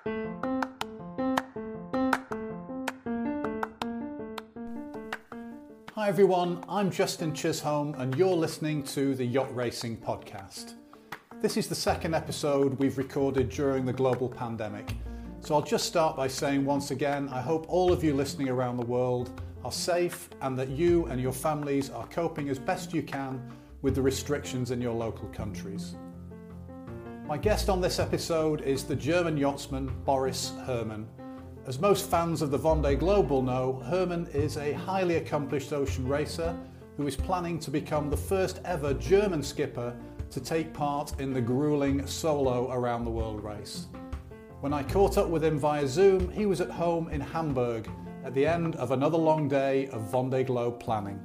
Hi everyone, I'm Justin Chisholm and you're listening to the Yacht Racing Podcast. This is the second episode we've recorded during the global pandemic. So I'll just start by saying once again, I hope all of you listening around the world are safe and that you and your families are coping as best you can with the restrictions in your local countries. My guest on this episode is the German yachtsman Boris Herrmann. As most fans of the Vendée Globe will know, Herrmann is a highly accomplished ocean racer who is planning to become the first ever German skipper to take part in the grueling solo around the world race. When I caught up with him via Zoom, he was at home in Hamburg at the end of another long day of Vendée Globe planning.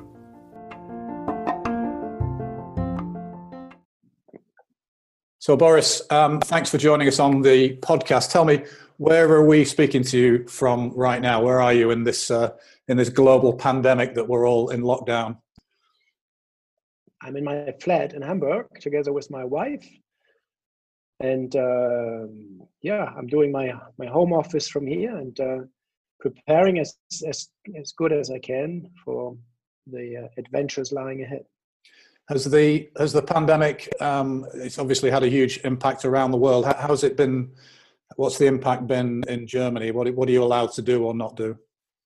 So Boris, thanks for joining us on the podcast. Tell me, where are we speaking to you from right now? Where are you in this global pandemic that we're all in lockdown? I'm in my flat in Hamburg together with my wife, and I'm doing my home office from here and preparing as good as I can for the adventures lying ahead. Has the pandemic? It's obviously had a huge impact around the world. How's it been? What's the impact been in Germany? What are you allowed to do or not do?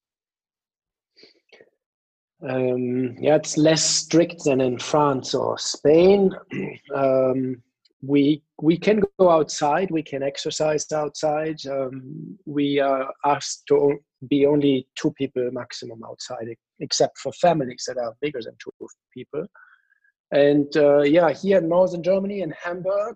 It's less strict than in France or Spain. We can go outside. We can exercise outside. We are asked to be only 2 people maximum outside, except for families that are bigger than 2 people. And here in northern Germany, in Hamburg,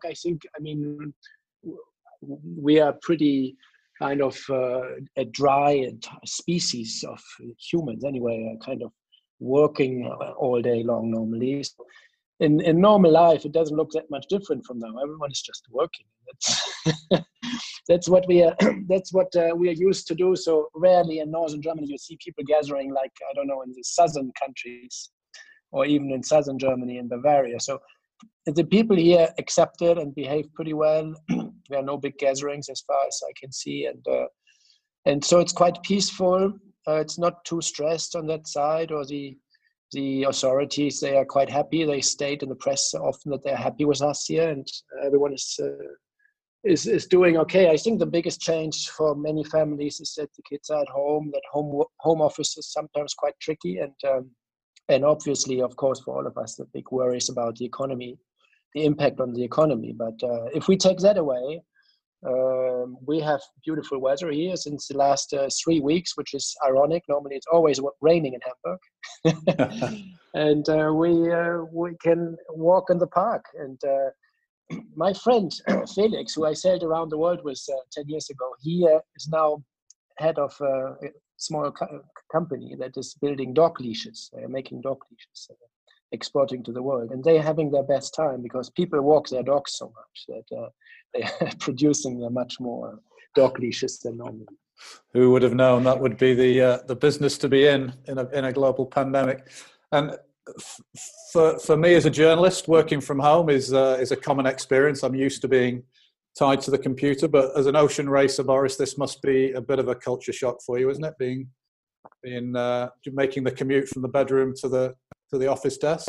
we are pretty kind of a dry species of humans anyway, kind of working all day long normally. So in normal life, it doesn't look that much different from now. Everyone is just working. That's what we are. That's what we are used to do. So rarely in northern Germany you see people gathering like, I don't know, in the southern countries, or even in southern Germany in Bavaria. So the people here accept it and behave pretty well. There are no big gatherings as far as I can see. And so it's quite peaceful. It's not too stressed on that side, or the authorities, they are quite happy. They state in the press often that they're happy with us here, and everyone is doing okay. I think the biggest change for many families is that the kids are at home, that home office is sometimes quite tricky, and obviously, of course, for all of us, the big worries about the economy, the impact on the economy. But if we take that away, we have beautiful weather here since the last 3 weeks, which is ironic. Normally, it's always raining in Hamburg, and we can walk in the park. And my friend Felix, who I sailed around the world with 10 years ago, he is now head of a small company that is building dog leashes. They are making dog leashes, exporting to the world, and they're having their best time because people walk their dogs so much that they're producing much more dog leashes than normal. Who would have known that would be the business to be in a global pandemic? And for me as a journalist, working from home is a common experience. I'm used to being tied to the computer, but as an ocean racer, Boris, this must be a bit of a culture shock for you, isn't it? Being making the commute from the bedroom to the office desk.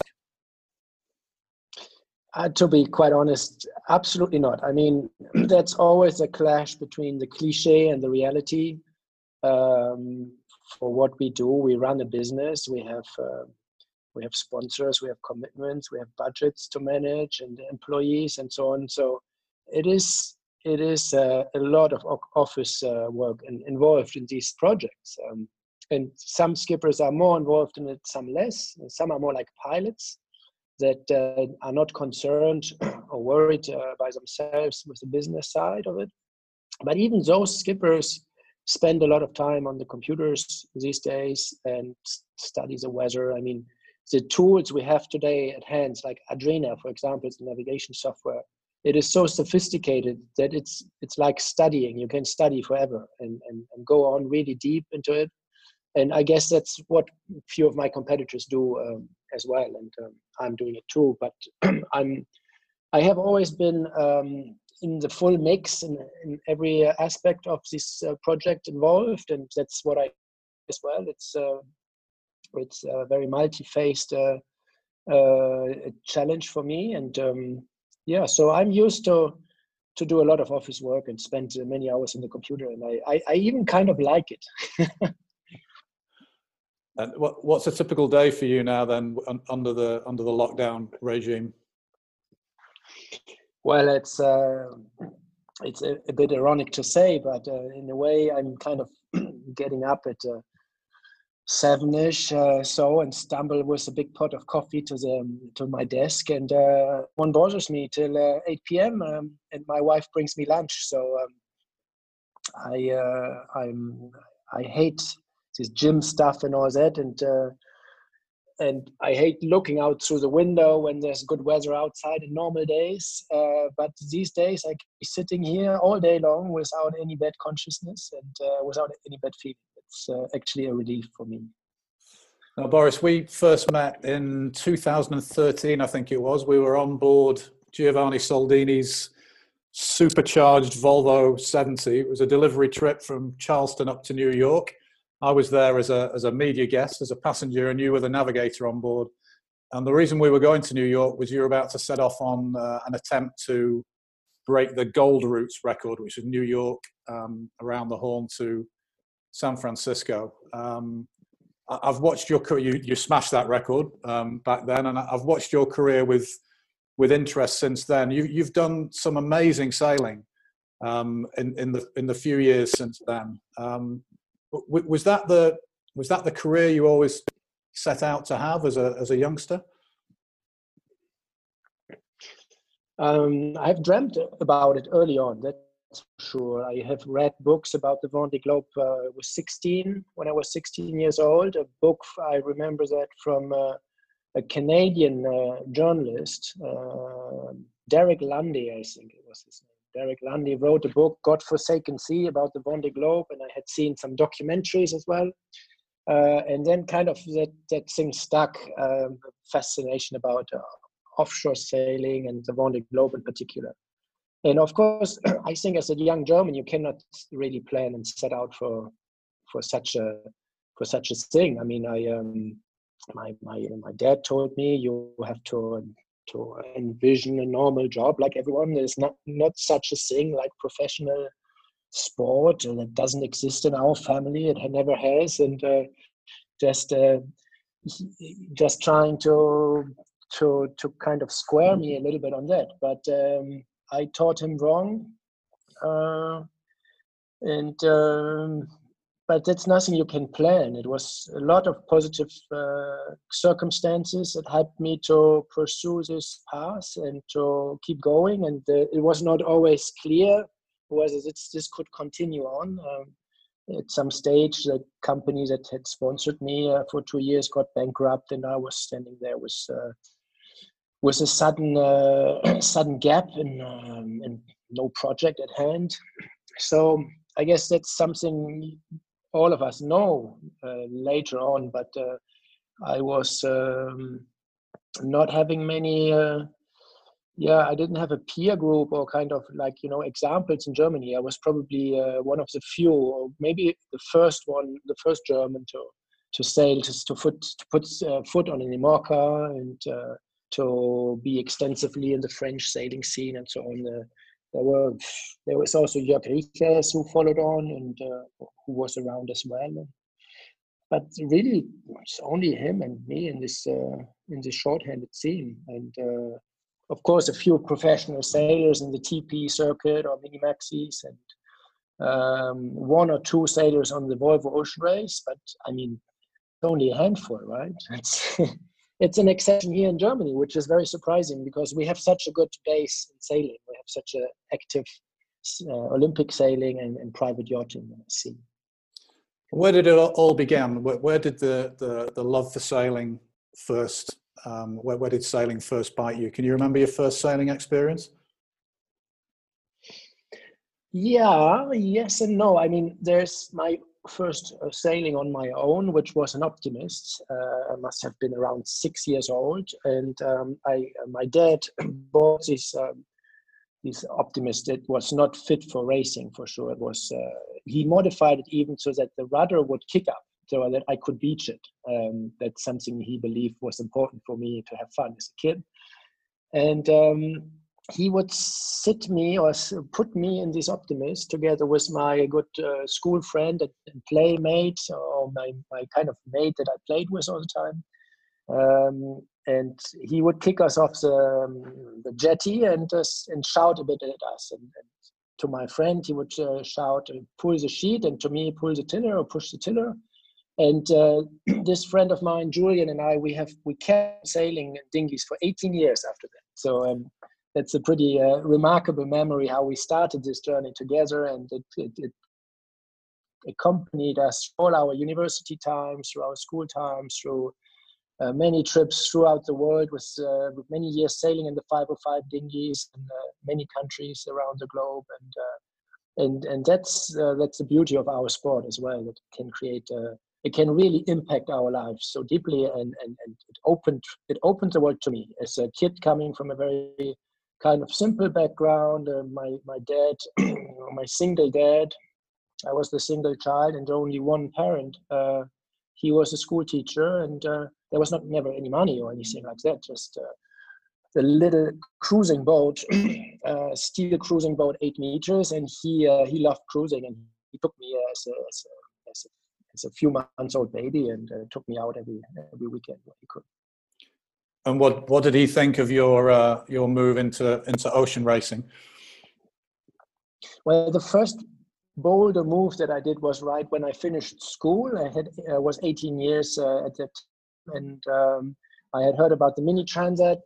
To be quite honest, absolutely not. I mean, that's always a clash between the cliche and the reality. For what we do, we run a business. We have sponsors, we have commitments, we have budgets to manage, and employees, and so on. So it is a lot of office work involved in these projects. And some skippers are more involved in it, some less. Some are more like pilots that are not concerned or worried by themselves with the business side of it. But even those skippers spend a lot of time on the computers these days and study the weather. I mean, the tools we have today at hand, like Adrena, for example, it's the navigation software. It is so sophisticated that it's like studying. You can study forever and go on really deep into it. And I guess that's what a few of my competitors do as well. And I'm doing it too. But I have always been in the full mix in every aspect of this project involved, and that's what I as well. It's a very multi-faced challenge for me, and so I'm used to do a lot of office work and spend many hours in the computer, and I even kind of like it. And what's a typical day for you now then under the lockdown regime? Well, it's a bit ironic to say, but in a way, I'm kind of getting up at 7ish so, and stumble with a big pot of coffee to my desk, and one bothers me till 8 p.m. And my wife brings me lunch. So I hate this gym stuff and all that, and I hate looking out through the window when there's good weather outside in normal days. But these days, I can be sitting here all day long without any bad consciousness and without any bad feeling. It's actually a relief for me. Now, Boris, we first met in 2013, I think it was. We were on board Giovanni Soldini's supercharged Volvo 70. It was a delivery trip from Charleston up to New York. I was there as a media guest, as a passenger, and you were the navigator on board. And the reason we were going to New York was you were about to set off on an attempt to break the Gold Routes record, which is New York around the Horn to San Francisco. I've watched your career. You smashed that record back then, and I've watched your career with interest since then. You've done some amazing sailing in the few years since then. Was that the career you always set out to have as a youngster? I've dreamt about it early on, that's for sure. I have read books about the Vendée Globe when I was 16 years old. A book, I remember that from a Canadian journalist, Derek Lundy, I think it was his name. Derek Lundy wrote a book, God-Forsaken Sea, about the Vendée Globe, and I had seen some documentaries as well. And then kind of that thing stuck, fascination about offshore sailing and the Vendée Globe in particular. And of course, I think as a young German, you cannot really plan and set out for such a thing. I mean, my dad told me you have to envision a normal job like everyone. There's not such a thing like professional sport, and it doesn't exist in our family. It never has, and just trying to kind of square me a little bit on that. But I taught him wrong, but that's nothing you can plan. It was a lot of positive circumstances that helped me to pursue this path and to keep going. And it was not always clear whether this could continue on. At some stage, the company that had sponsored me for 2 years got bankrupt, and I was standing there with a sudden gap and no project at hand. So I guess that's something all of us know later on, but I was not having many I didn't have a peer group or kind of examples in Germany. I was probably one of the few, or maybe the first German to sail, to put foot on an IMOCA, and to be extensively in the French sailing scene and so on. There was also Jörg Riches who followed on and who was around as well. But really, it's only him and me in this short-handed scene. And of course, a few professional sailors in the TP circuit or mini maxis, and one or two sailors on the Volvo Ocean Race. But I mean, only a handful, right? It's an exception here in Germany, which is very surprising because we have such a good base in sailing. We have such an active Olympic sailing and private yachting scene. Where did it all begin? Where did the love for sailing first? Where did sailing first bite you? Can you remember your first sailing experience? Yeah, yes and no. I mean, there's my first sailing on my own, which was an Optimist. I must have been around 6 years old, and my dad bought this Optimist, it was not fit for racing for sure. It was he modified it even so that the rudder would kick up, so that I could beach it. That's something he believed was important for me to have fun as a kid. And he would sit me or put me in this Optimist together with my good school friend and playmate, or my kind of mate that I played with all the time. And he would kick us off the jetty and shout a bit at us. And to my friend, he would shout, pull the sheet, and to me, pull the tiller or push the tiller. And this friend of mine, Julian, and I, we kept sailing in dinghies for 18 years after that. So that's a pretty remarkable memory how we started this journey together, and it accompanied us all our university times, through our school times, through many trips throughout the world, with many years sailing in the 505 dinghies in many countries around the globe, and that's the beauty of our sport as well. That it can create. It can really impact our lives so deeply, and it opened the world to me as a kid coming from a very kind of simple background. My dad, my single dad, I was the single child and only one parent. He was a school teacher, and there was never any money or anything like that. Just the little cruising boat, steel cruising boat, 8 meters, and he loved cruising, and he took me as a few months old baby, and took me out every weekend when he could. And what did he think of your move into ocean racing? Well, the first bolder move that I did was right when I finished school. I was 18 years at that time, and I had heard about the Mini Transat.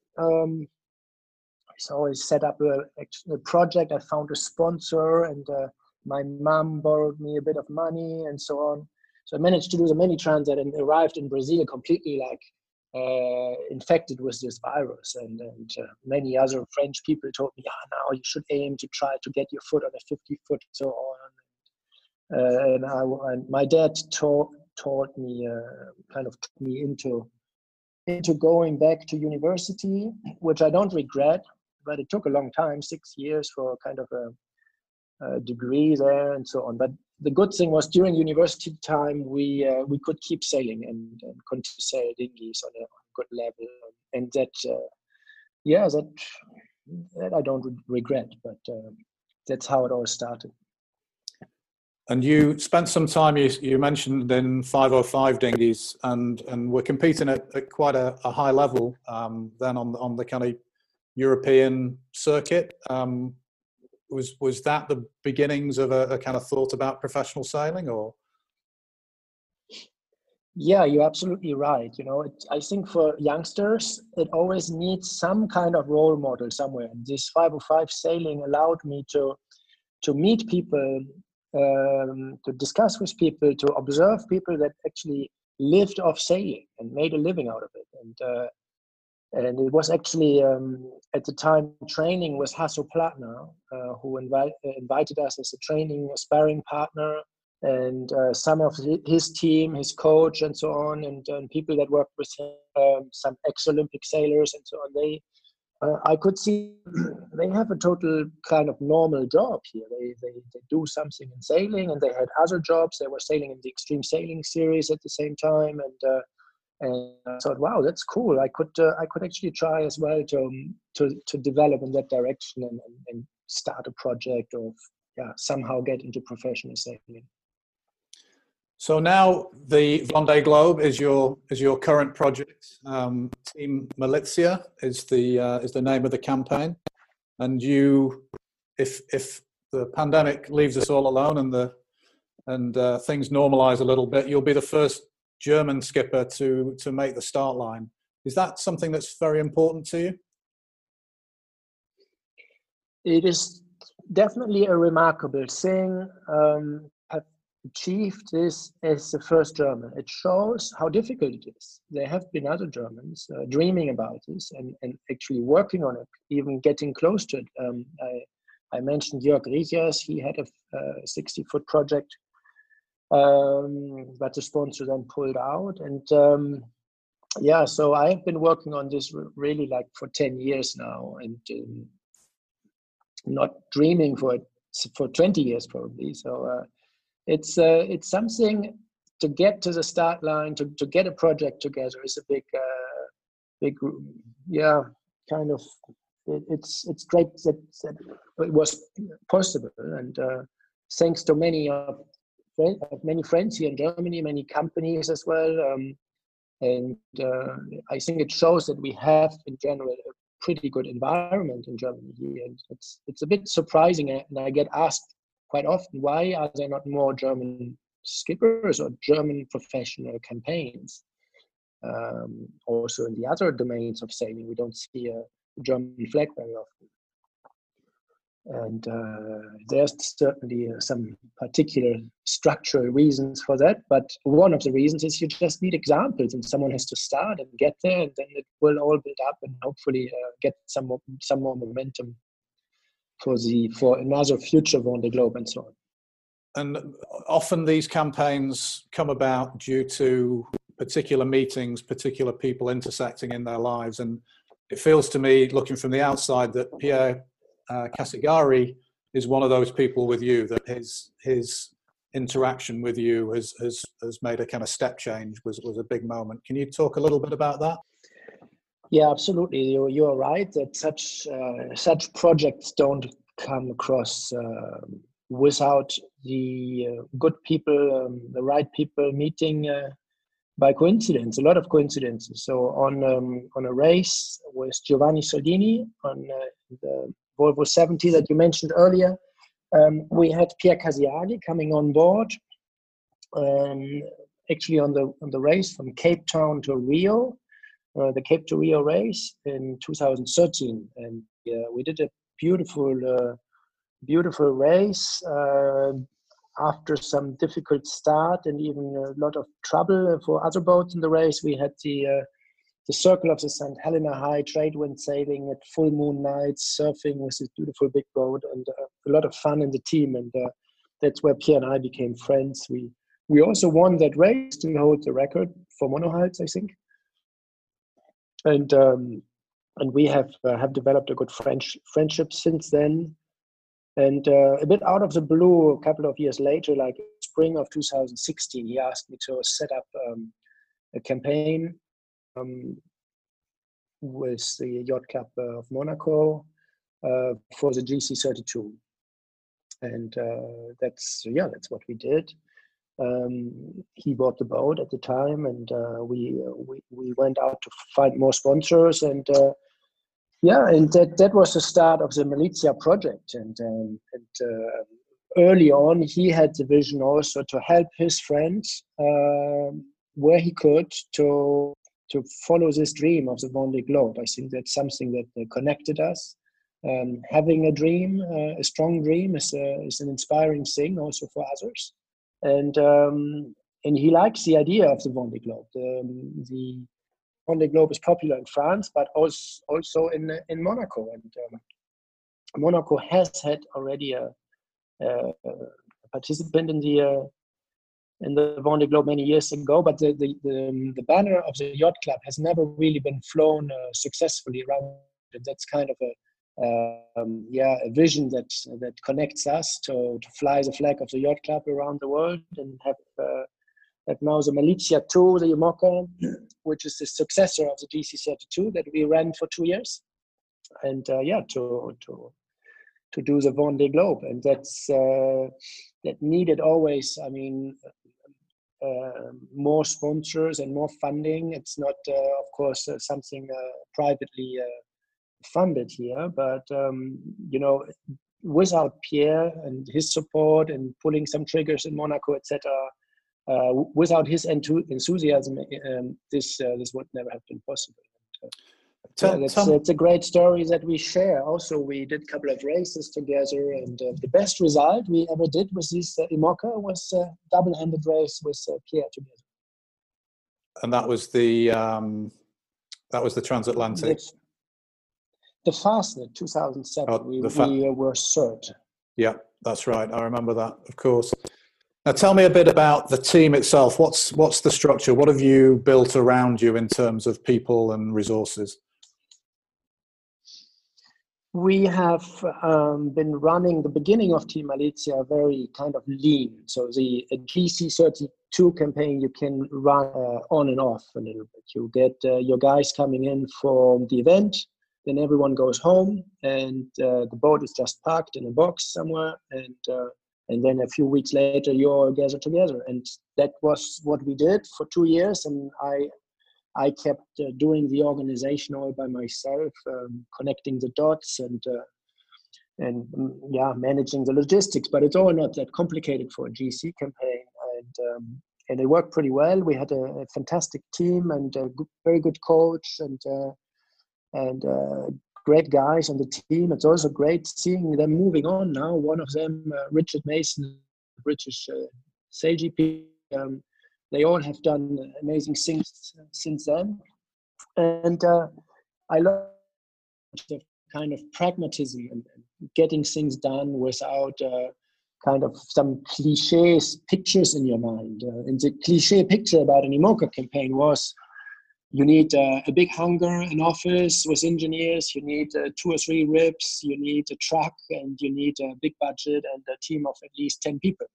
So I set up a project. I found a sponsor, and my mom borrowed me a bit of money and so on. So I managed to do the Mini Transat and arrived in Brazil completely infected with this virus. And many other French people told me, now you should aim to try to get your foot on a 50-foot and so on. And my dad taught me, kind of took me into going back to university, which I don't regret, but it took a long time, 6 years for kind of a degree there and so on. But the good thing was during university time, we could keep sailing and continue to sail dinghies on a good level. And that I don't regret, but that's how it all started. And you spent some time, you mentioned, in 505 dinghies, and were competing at quite a high level then on the kind of European circuit. Was that the beginnings of a kind of thought about professional sailing, or? Yeah, you're absolutely right. I think for youngsters, it always needs some kind of role model somewhere. And this 505 sailing allowed me to meet people, to discuss with people, to observe people that actually lived off sailing and made a living out of it. And it was actually, at the time, training with Hasso Plattner, who invited us as a sparring partner, and some of his team, his coach, and so on, and people that worked with him, some ex-Olympic sailors and so on. I could see they have a total kind of normal job here. They do something in sailing, and they had other jobs. They were sailing in the Extreme Sailing Series at the same time, and I thought, wow, that's cool. I could actually try as well to develop in that direction and start a project of somehow get into professional sailing. So now the Vendée Globe is your current project. Team Malizia is the name of the campaign, and if the pandemic leaves us all alone and things normalize a little bit, you'll be the first German skipper to make the start line. Is that something that's very important to you? It is definitely a remarkable thing. Have achieved this as the first German. It shows how difficult it is. There have been other Germans dreaming about this and actually working on it, even getting close to it. I mentioned Jörg Riechers. He had a 60-foot project, but the sponsor then pulled out. And so I've been working on this really for 10 years now. And not dreaming for 20 years probably. So it's something to get to the start line, to get a project together is a big, yeah, kind of. It's great that it was possible, and thanks to many friends here in Germany, many companies as well, and I think it shows that we have in general a pretty good environment in Germany here. And it's a bit surprising, and I get asked quite often, why are there not more German skippers or German professional campaigns? Also in the other domains of sailing, we don't see a German flag very often. And there's certainly some particular structural reasons for that. But one of the reasons is you just need examples, and someone has to start and get there, and then it will all build up and hopefully get some more momentum for another future Vendée Globe and so on. And often these campaigns come about due to particular meetings, particular people intersecting in their lives. And it feels to me, looking from the outside, that Pierre Casegari is one of those people with you, that his interaction with you has made a kind of step change, was a big moment. Can you talk a little bit about that? Yeah, absolutely. You're right that such projects don't come across without the good people, the right people meeting by coincidence, a lot of coincidences. So on a race with Giovanni Soldini on the Volvo 70 that you mentioned earlier, we had Pierre Casegari coming on board, actually on the race from Cape Town to Rio, the Cape to Rio race in 2013, and we did a beautiful race. After some difficult start and even a lot of trouble for other boats in the race, we had the Circle of the St. Helena High trade wind sailing at full moon nights, surfing with this beautiful big boat, and a lot of fun in the team. And that's where Pierre and I became friends. We also won that race to hold the record for monohulls, I think. And we have developed a good friendship since then. And a bit out of the blue, a couple of years later, like spring of 2016, he asked me to set up a campaign with the Yacht Club of Monaco for the GC32. And that's what we did. He bought the boat at the time, and we went out to find more sponsors, and and that was the start of the Malizia project. And early on, he had the vision also to help his friends where he could to follow this dream of the Vendée Globe. I think that's something that connected us. Having a dream, a strong dream, is an inspiring thing also for others. And he likes the idea of the Vendée Globe. The Vendée Globe is popular in France, but also in Monaco. And Monaco has had already a participant in the Vendée Globe many years ago, but the banner of the Yacht Club has never really been flown successfully around. And that's kind of a vision that connects us to fly the flag of the Yacht Club around the world, and have now the Malizia 2, the IMOCA, which is the successor of the GC32 that we ran for 2 years, and to do the Vendée Globe. And that's that needed always, I mean, more sponsors and more funding. It's not, of course, something privately funded here, but without Pierre and his support and pulling some triggers in Monaco, etc., without his enthusiasm, this would never have been possible. It's a great story that we share. Also, we did a couple of races together, and the best result we ever did with this IMOCA was a double-handed race with Pierre together. And that was the transatlantic. The Fastnet 2007. We were third. Yeah, that's right. I remember that, of course. Now, tell me a bit about the team itself. What's the structure? What have you built around you in terms of people and resources? We have been running the beginning of Team Malizia very kind of lean. So the GC32 campaign you can run on and off a little bit. You get your guys coming in for the event, then everyone goes home, and the boat is just parked in a box somewhere, and then a few weeks later you all gather together. And that was what we did for 2 years, and I kept doing the organization all by myself, connecting the dots and managing the logistics. But it's all not that complicated for a GC campaign, and it worked pretty well. We had a fantastic team and a very good coach and great guys on the team. It's also great seeing them moving on now. One of them, Richard Mason, British SailGP. They all have done amazing things since then. And I love the kind of pragmatism and getting things done without kind of some cliches pictures in your mind. And the cliche picture about an IMOCA campaign was you need a big hangar, an office with engineers, you need 2 or 3 rips, you need a truck, and you need a big budget and a team of at least 10 people.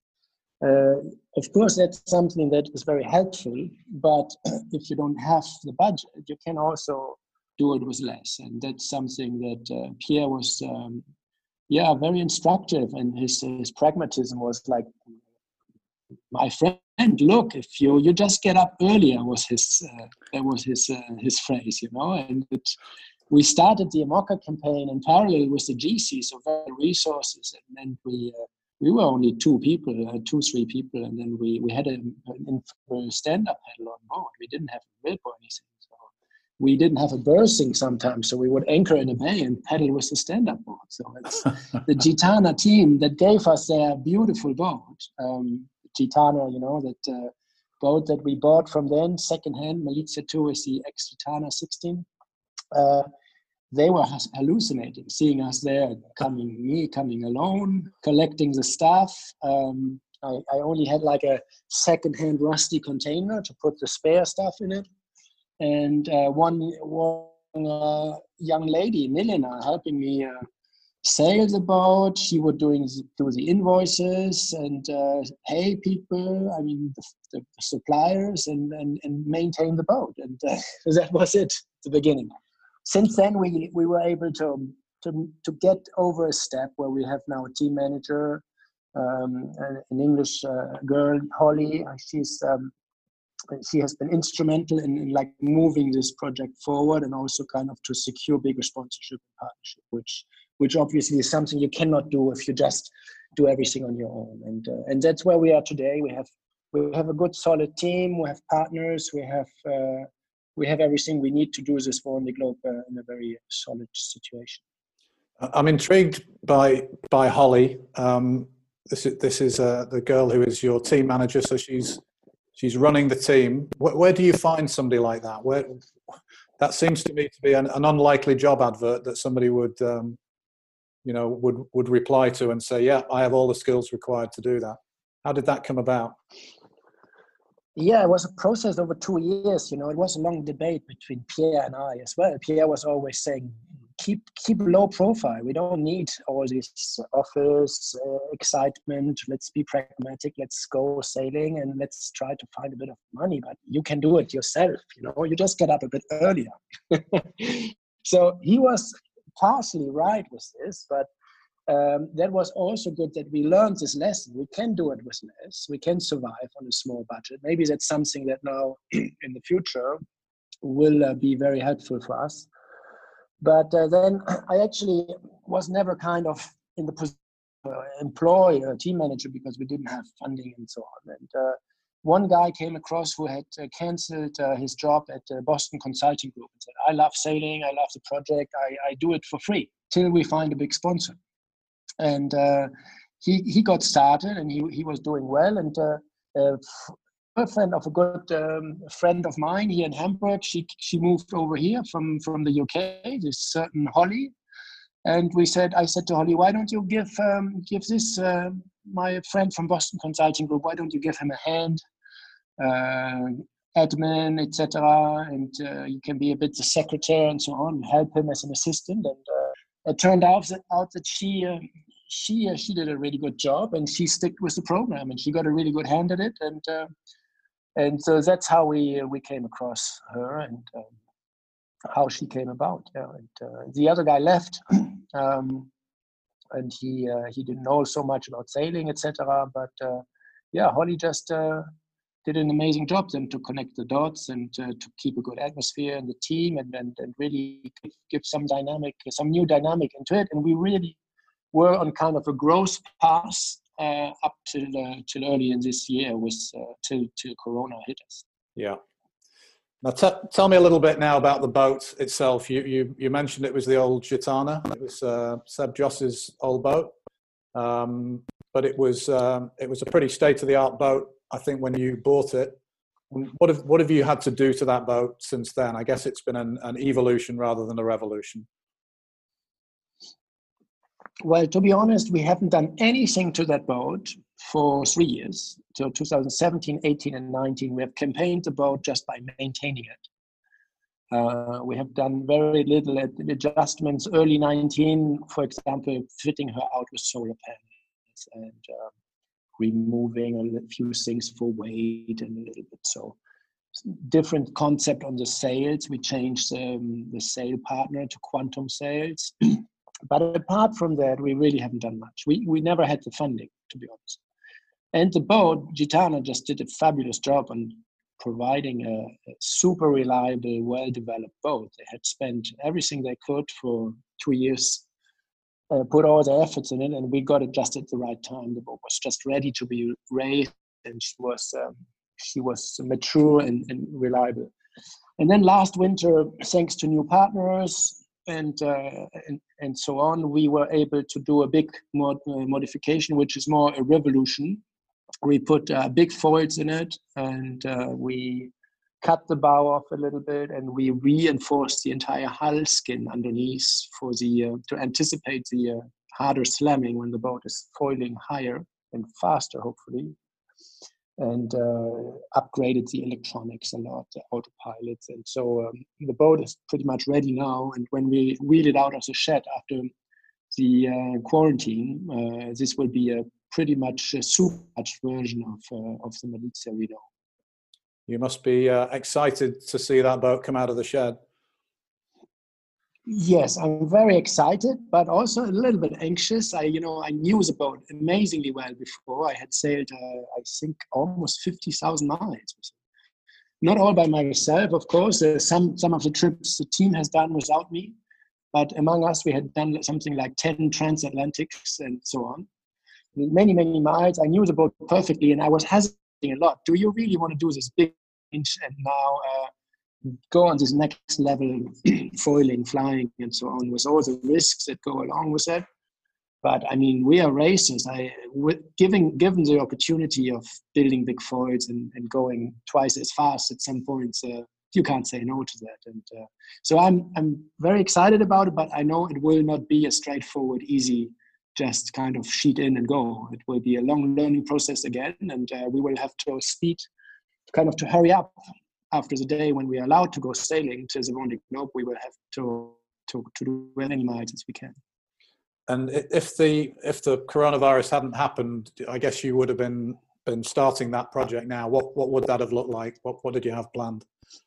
Of course, that's something that is very helpful, but if you don't have the budget, you can also do it with less. And that's something that Pierre was, very instructive. And his pragmatism was like, my friend, look, if you just get up earlier was his phrase, And we started the IMOCA campaign in parallel with the GC, so very resources, and then we were only 3 people, and then we had a stand-up paddle on board. We didn't have a rib or anything. So we didn't have a berthing sometimes, so we would anchor in a bay and paddle with the stand-up board. So it's the Gitana team that gave us their beautiful boat. Gitana, that boat that we bought from them, second-hand. Malizia 2 is the ex-Gitana 16. They were hallucinating, seeing us there, coming alone, collecting the stuff. I only had like a second-hand rusty container to put the spare stuff in it. And one young lady, Milena, helping me sail the boat. She would do the invoices and pay people, the suppliers, and maintain the boat. And that was it, the beginning. Since then, we were able to get over a step where we have now a team manager, an English girl, Holly. She has been instrumental in like moving this project forward, and also kind of to secure bigger sponsorship and partnership, which obviously is something you cannot do if you just do everything on your own. And that's where we are today. We have a good solid team. We have partners. We have everything we need to do this for the globe in a very solid situation. I'm intrigued by Holly. This is the girl who is your team manager, so she's running the team. Where do you find somebody like that? That seems to me to be an unlikely job advert that somebody would reply to and say, yeah, I have all the skills required to do that. How did that come about? Yeah, it was a process over 2 years. It was a long debate between Pierre and I as well. Pierre was always saying, keep low profile. We don't need all this office excitement. Let's be pragmatic. Let's go sailing and let's try to find a bit of money. But you can do it yourself. You just get up a bit earlier. So he was partially right with this, but that was also good that we learned this lesson. We can do it with less. We can survive on a small budget. Maybe that's something that now in the future will be very helpful for us. But then I actually was never kind of in the position to employ a team manager because we didn't have funding and so on. And one guy came across who had canceled his job at Boston Consulting Group and said, I love sailing, I love the project, I do it for free till we find a big sponsor. And he got started and he was doing well. And a friend of a good friend of mine here in Hamburg, she moved over here from the UK, this certain Holly. And I said to Holly, why don't you give this, my friend from Boston Consulting Group, why don't you give him a hand, admin, etc. And you can be a bit the secretary and so on, help him as an assistant. And it turned out that she did a really good job, and she stuck with the program, and she got a really good hand at it, and so that's how we came across her, and how she came about. Yeah, and the other guy left, and he didn't know so much about sailing, etc. But yeah, Holly just did an amazing job then to connect the dots and to keep a good atmosphere in the team, and really give some new dynamic into it. And we really were on kind of a growth path up till early in this year, with till Corona hit us. Yeah. Now tell me a little bit now about the boat itself. You mentioned it was the old Gitana. It was Seb Joss's old boat, but it was a pretty state-of-the-art boat, I think, when you bought it. What have you had to do to that boat since then? I guess it's been an evolution rather than a revolution. Well, to be honest, we haven't done anything to that boat for 3 years. So 2017, 18, and 19, we have campaigned the boat just by maintaining it. We have done very little adjustments. Early 19, for example, fitting her out with solar panels and removing a few things for weight and a little bit. So different concept on the sails. We changed the sail partner to Quantum sails. But apart from that, we really haven't done much. We never had the funding, to be honest. And the boat, Gitana, just did a fabulous job on providing a super reliable, well-developed boat. They had spent everything they could for 2 years, put all their efforts in it, and we got it just at the right time. The boat was just ready to be raised, and she was mature and reliable. And then last winter, thanks to new partners and so on, we were able to do a big modification, which is more a revolution. We put big foils in it, and we cut the bow off a little bit, and we reinforced the entire hull skin underneath for to anticipate the harder slamming when the boat is foiling higher and faster, hopefully. And upgraded the electronics a lot, the autopilots. And so the boat is pretty much ready now. And when we wheel it out of the shed after the quarantine, this will be a pretty much a supercharged version of the Malizia we know. You must be excited to see that boat come out of the shed. Yes, I'm very excited, but also a little bit anxious. I knew the boat amazingly well before. I had sailed, I think, almost 50,000 miles. Not all by myself, of course. Some of the trips the team has done without me, but among us, we had done something like 10 transatlantics and so on. Many, many miles. I knew the boat perfectly, and I was hesitating a lot. Do you really want to do this big inch and now go on this next level, foiling, flying, and so on, with all the risks that go along with that? But I mean, we are racers. Given the opportunity of building big foils and going twice as fast at some points, you can't say no to that. And so I'm very excited about it, but I know it will not be a straightforward, easy, just kind of sheet in and go. It will be a long learning process again, and we will have to to hurry up. After the day when we are allowed to go sailing to the Vendée Globe, we will have to do as many miles as we can. And if the coronavirus hadn't happened, I guess you would have been starting that project now. What would that have looked like? What did you have planned?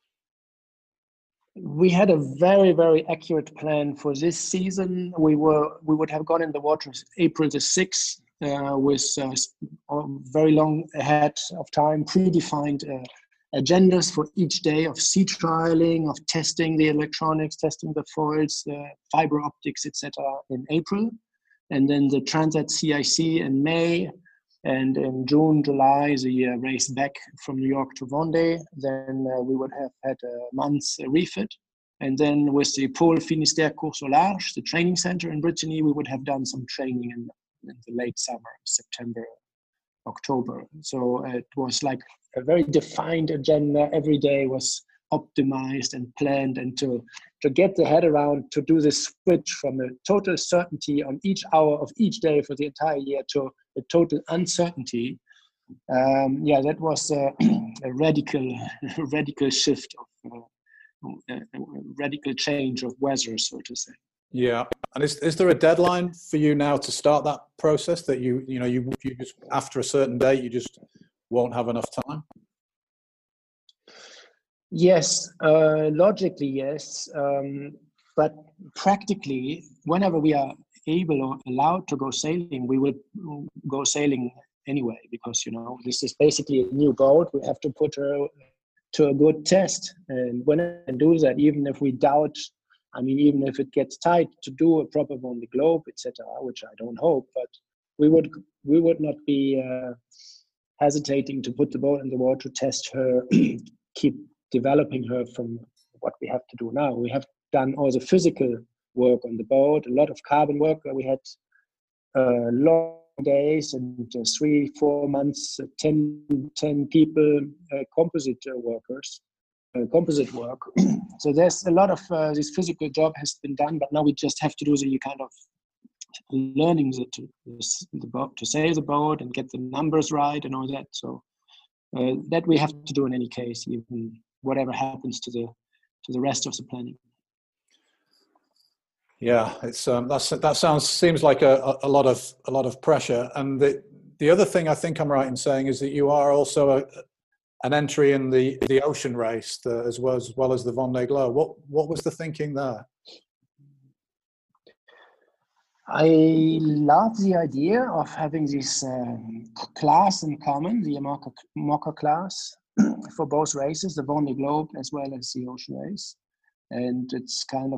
We had a very, very accurate plan for this season. We would have gone in the water April the 6th with very long ahead of time, predefined agendas for each day of sea trialing, of testing the electronics, testing the foils, the fiber optics, etc. in April. And then the Transat CIC in May. And in June, July, the race back from New York to Vendée. Then we would have had a month's refit. And then with the Pôle Finistère Course au Large, the training center in Brittany, we would have done some training in the late summer, September, October. So it was like a very defined agenda. Every day was optimized and planned, and to get the head around to do this switch from a total certainty on each hour of each day for the entire year to a total uncertainty. That was a radical shift of a radical change of weather, so to say. Yeah. And is there a deadline for you now to start that process that you just after a certain date, you just won't have enough time? Yes, logically, yes. But practically, whenever we are able or allowed to go sailing, we will go sailing anyway, because, this is basically a new boat. We have to put her to a good test. And when I do that, even if we doubt, even if it gets tight to do a proper Vendée Globe, etc., which I don't hope, but we would not be hesitating to put the boat in the water, test her, keep developing her from what we have to do now. We have done all the physical work on the boat, a lot of carbon work. We had long days and 3-4 months, 10 people, composite workers, composite work. So there's a lot of this physical job has been done, but now we just have to do the kind of learning to sail the boat and get the numbers right and all that. So that we have to do in any case, even whatever happens to the rest of the planning. Yeah, it's seems like a lot of pressure. And the other thing I think I'm right in saying is that you are also an entry in the ocean race as well as the Vendée Globe. What was the thinking there? I love the idea of having this class in common, the IMOCA class, for both races, the Vendée Globe as well as the ocean race. And it's kind of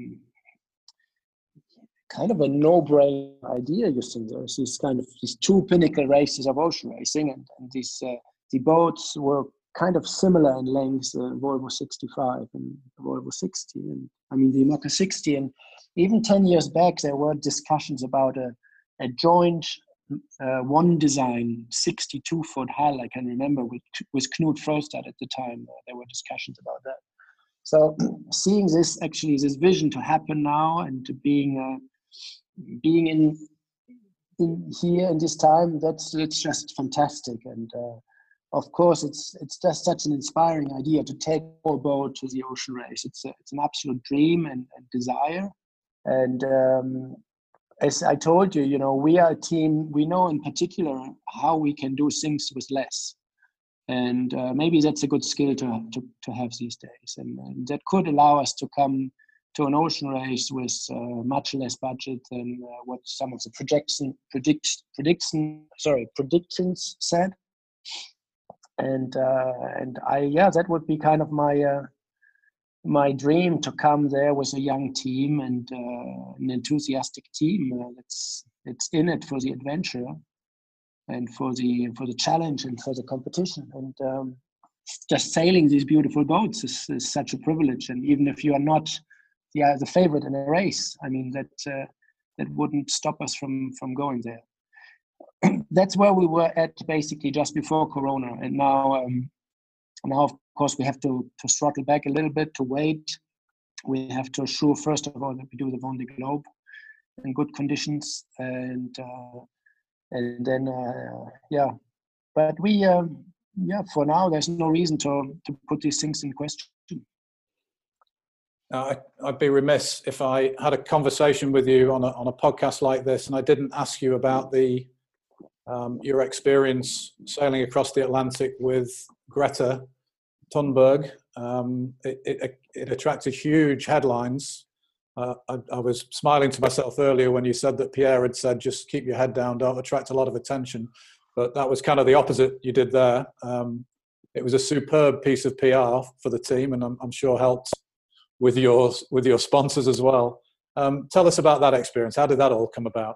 a no-brainer idea. You see, there's these two pinnacle races of ocean racing, and these the boats were kind of similar in length, Volvo 65 and Volvo 60, and the IMOCA 60. And even 10 years back, there were discussions about a joint one design 62-foot hull. I can remember with Knut Frostad at the time. There were discussions about that. So seeing this vision to happen now, and to being in here in this time, it's just fantastic. And of course, it's just such an inspiring idea to take our boat to the ocean race. It's an absolute dream and desire. And as I told you, we are a team. We know in particular how we can do things with less. And maybe that's a good skill to have these days, and that could allow us to come to an ocean race with much less budget than what some of the predictions said. And that would be kind of my dream, to come there with a young team and an enthusiastic team that's in it for the adventure and for the challenge and for the competition. And just sailing these beautiful boats is such a privilege. And even if you are not the favorite in a race, that wouldn't stop us from going there. That's where we were at basically just before Corona. And now of course we have to throttle back a little bit, to wait. We have to assure first of all that we do the Vendée Globe in good conditions, and then but we for now there's no reason to put these things in question. I'd be remiss if I had a conversation with you on a podcast like this and I didn't ask you about your experience sailing across the Atlantic with Greta Thunberg. It attracted huge headlines. I was smiling to myself earlier when you said that Pierre had said, just keep your head down, don't attract a lot of attention. But that was kind of the opposite you did there. It was a superb piece of PR for the team, and I'm sure helped with your sponsors as well. Tell us about that experience. How did that all come about?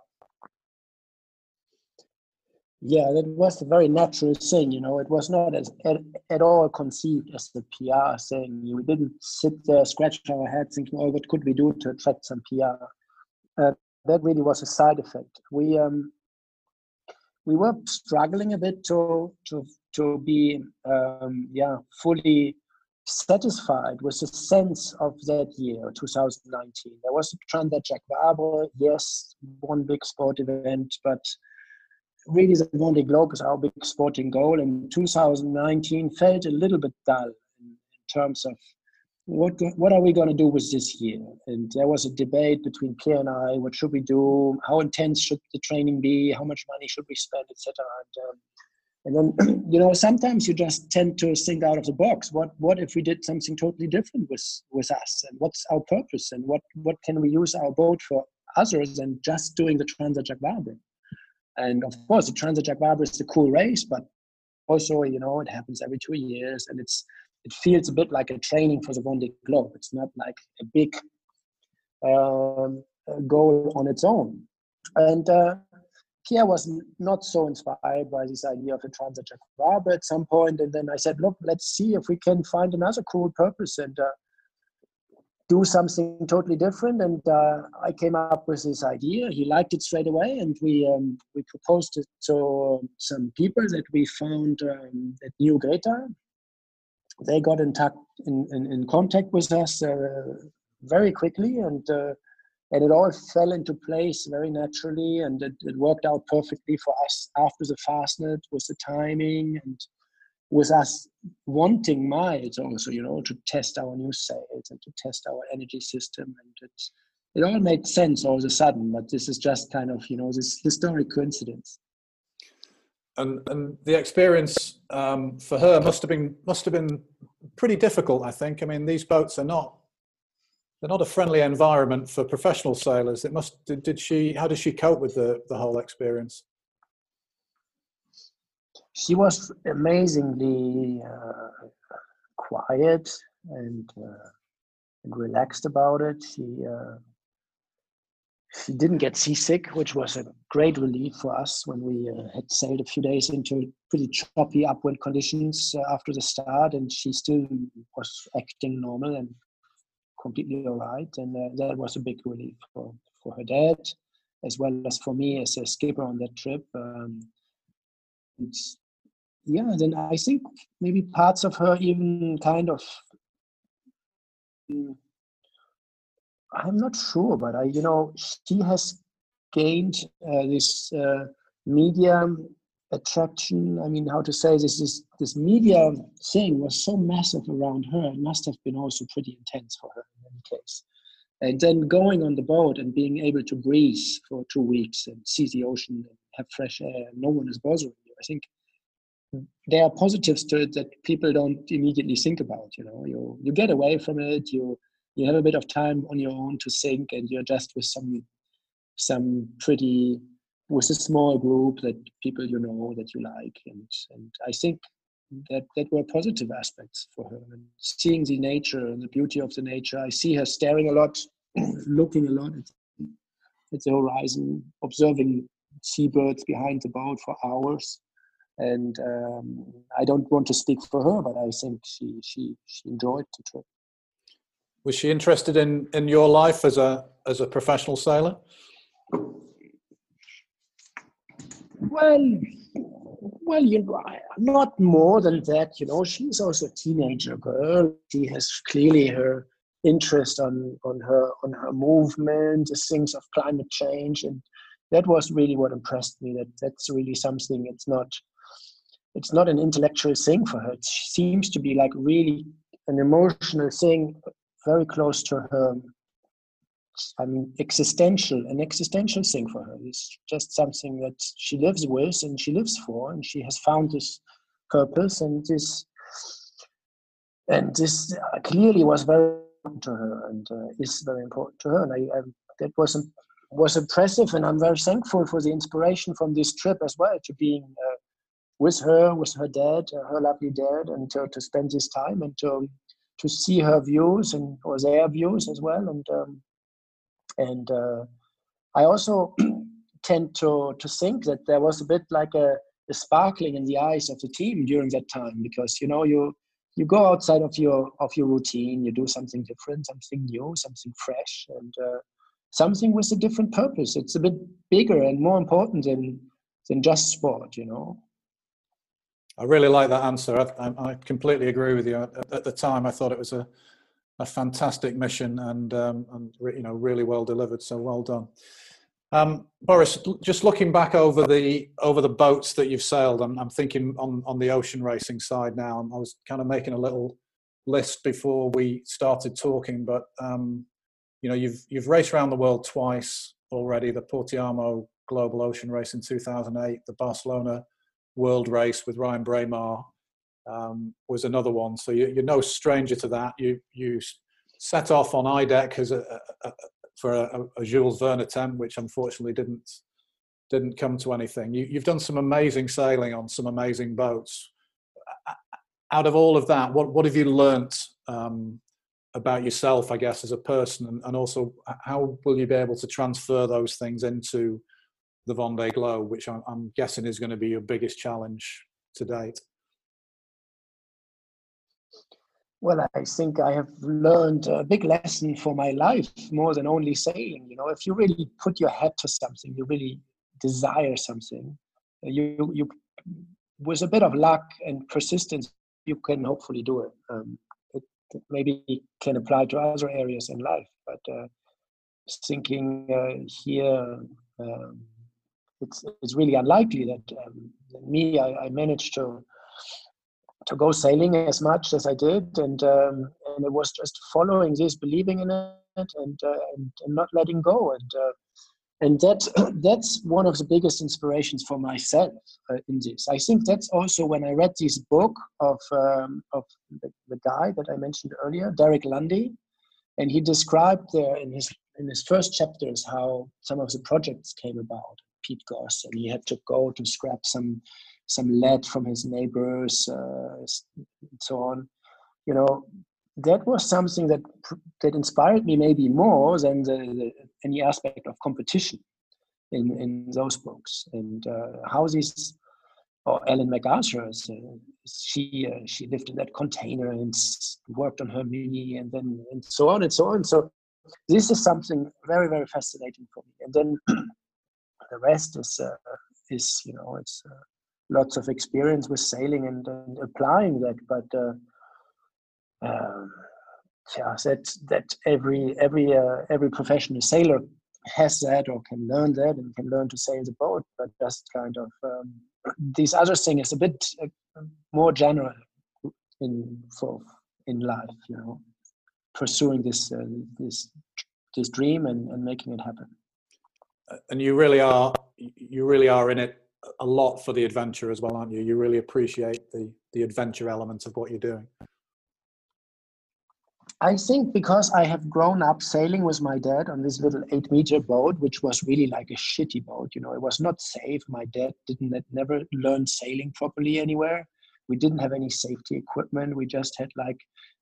Yeah, that was a very natural thing. It was not at all conceived as the PR thing. We didn't sit there, scratch our heads thinking, oh, what could we do to attract some PR? That really was a side effect. We were struggling a bit to be fully satisfied with the sense of that year, 2019. There was a Transat Jacques Vabre, yes, one big sport event, but really the Vendée Globe is our big sporting goal, and 2019 felt a little bit dull in terms of what are we going to do with this year? And there was a debate between Pierre and I. What should we do? How intense should the training be? How much money should we spend, etc. And then sometimes you just tend to think out of the box. What if we did something totally different with us? And what's our purpose? And what can we use our boat for others than just doing the Transat Jacques Vabre? And of course, the Transat Jacques Vabre is a cool race, but also, it happens every 2 years, and it feels a bit like a training for the Vendée Globe. It's not like a big goal on its own. And Pierre was not so inspired by this idea of a Transat Jacques Vabre at some point. And then I said, look, let's see if we can find another cool purpose and do something totally different. And I came up with this idea. He liked it straight away, and we proposed it to some people that we found that knew Greta. They got in contact with us very quickly, and it all fell into place very naturally, and it worked out perfectly for us after the Fastnet with the timing and with us wanting miles also, to test our new sails and to test our energy system. And it all made sense all of a sudden, but this is just kind of, this historic coincidence. And the experience for her must have been pretty difficult, I think. I mean, these boats they're not a friendly environment for professional sailors. How did she cope with the whole experience? She was amazingly quiet and relaxed about it. She didn't get seasick, which was a great relief for us when we had sailed a few days into pretty choppy upwind conditions after the start, and she still was acting normal and completely all right. And that was a big relief for her dad, as well as for me as a skipper on that trip. Then I think maybe parts of her even kind of, I'm not sure, but she has gained this media attraction. I mean, how to say this media thing was so massive around her. It must have been also pretty intense for her in any case. And then going on the boat and being able to breathe for 2 weeks and see the ocean and have fresh air, no one is bothering you. I think there are positives to it that people don't immediately think about. You get away from it. You have a bit of time on your own to think, and you're just with with a small group that people that you like, and I think that were positive aspects for her. And seeing the nature and the beauty of the nature, I see her staring a lot, looking a lot at the horizon, observing seabirds behind the boat for hours. And I don't want to speak for her, but I think she enjoyed the trip. Was she interested in your life as a professional sailor? Well, not more than that. She's also a teenager girl. She has clearly her interest on her movement, the things of climate change, and that was really what impressed me. That's really something. It's not an intellectual thing for her. It seems to be like really an emotional thing, very close to her. I mean, an existential thing for her. It's just something that she lives with and she lives for, and she has found this purpose, and this clearly was very important to her, and is very important to her. And that was impressive, and I'm very thankful for the inspiration from this trip as well, to being with her dad, her lovely dad, and to spend this time and to see her views or their views as well. And I also tend to think that there was a bit like a sparkling in the eyes of the team during that time, because you go outside of your routine, you do something different, something new, something fresh, and something with a different purpose. It's a bit bigger and more important than just sport, I really like that answer. I completely agree with you. At the time, I thought it was a fantastic mission and really well delivered. So well done, Boris. Just looking back over the boats that you've sailed, I'm thinking on the ocean racing side now. I was kind of making a little list before we started talking, but you've raced around the world twice already. The Portiamo Global Ocean Race in 2008, the Barcelona World Race with Ryan Braemar was another one. So you're no stranger to that. You set off on IDEC as for a Jules Verne attempt, which unfortunately didn't come to anything. You've done some amazing sailing on some amazing boats. Out of all of that, what have you learnt about yourself, I guess, as a person, and also how will you be able to transfer those things into the Vendée Globe, which I'm guessing is going to be your biggest challenge to date? Well, I think I have learned a big lesson for my life, more than only sailing. If you really put your head to something, you really desire something, you with a bit of luck and persistence, you can hopefully do it. It maybe can apply to other areas in life, but thinking here, it's really unlikely that I managed to go sailing as much as I did, and it was just following this, believing in it, and not letting go, and that's one of the biggest inspirations for myself in this. I think that's also when I read this book of the guy that I mentioned earlier, Derek Lundy, and he described in his first chapters how some of the projects came about. Pete Goss, and he had to go to scrap some lead from his neighbors, and so on. That was something that inspired me maybe more than any aspect of competition in those books. And how this, or Ellen MacArthur, she lived in that container and worked on her mini, and so on and so on. So this is something very, very fascinating for me. And then the rest is it's lots of experience with sailing and applying that. But that every professional sailor has that, or can learn that, and can learn to sail the boat. But just kind of this other thing is a bit more general in life. Pursuing this dream and making it happen. And you really are in it a lot for the adventure as well, aren't you? You really appreciate the adventure element of what you're doing. I think because I have grown up sailing with my dad on this little 8-meter boat, which was really like a shitty boat. It was not safe. My dad never learned sailing properly anywhere. We didn't have any safety equipment. We just had like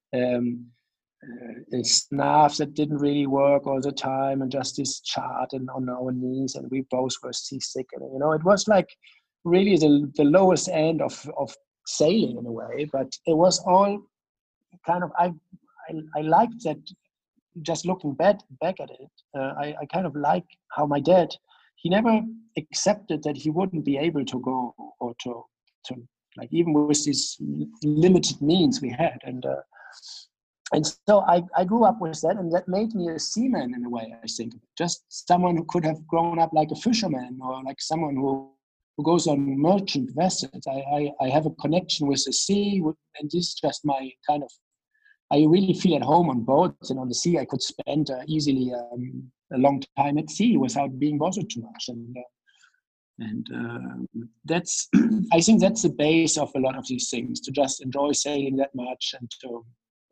snaps that didn't really work all the time, and just this chart and on our knees, and we both were seasick. And it was like really the lowest end of sailing in a way. But it was all kind of I liked that. Just looking back at it, I kind of like how my dad, he never accepted that he wouldn't be able to go, or to like, even with these limited means we had, and so I grew up with that, and that made me a seaman in a way. I think just someone who could have grown up like a fisherman, or like someone who goes on merchant vessels. I have a connection with the sea, and this is just my kind of. I really feel at home on boats and on the sea. I could spend easily a long time at sea without being bothered too much, and that's I think that's the base of a lot of these things, to just enjoy sailing that much, and to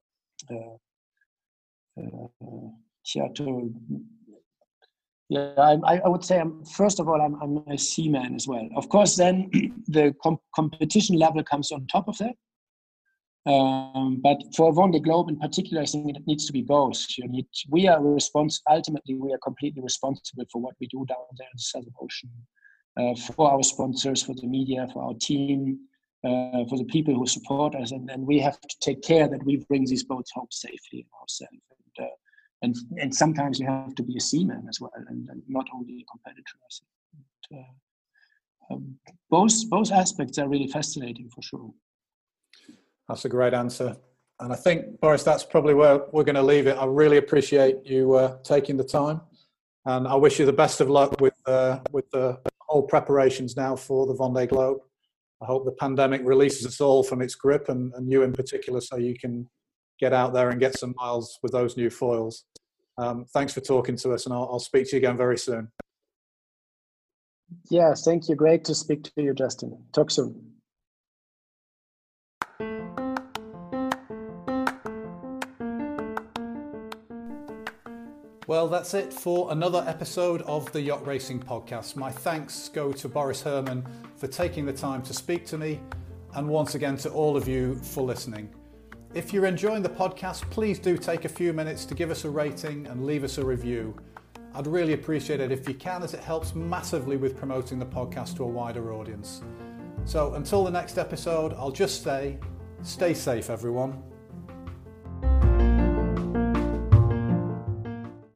I would say first of all I'm a seaman as well. Of course, then the competition level comes on top of that. But for Vendée Globe in particular, I think it needs to be both. Ultimately, we are completely responsible for what we do down there in the Southern Ocean, for our sponsors, for the media, for our team, for the people who support us, and we have to take care that we bring these boats home safely ourselves. And sometimes you have to be a seaman as well, and not only a competitor. Both aspects are really fascinating for sure. That's a great answer. And I think, Boris, that's probably where we're going to leave it. I really appreciate you taking the time. And I wish you the best of luck with the whole preparations now for the Vendée Globe. I hope the pandemic releases us all from its grip, and you in particular, so you can get out there and get some miles with those new foils. Thanks for talking to us, and I'll speak to you again very soon. Yeah, thank you. Great to speak to you, Justin. Talk soon. Well, that's it for another episode of the Yacht Racing Podcast. My thanks go to Boris Herrmann for taking the time to speak to me, and once again to all of you for listening. If you're enjoying the podcast, please do take a few minutes to give us a rating and leave us a review. I'd really appreciate it if you can, as it helps massively with promoting the podcast to a wider audience. So until the next episode, I'll just say, stay safe everyone.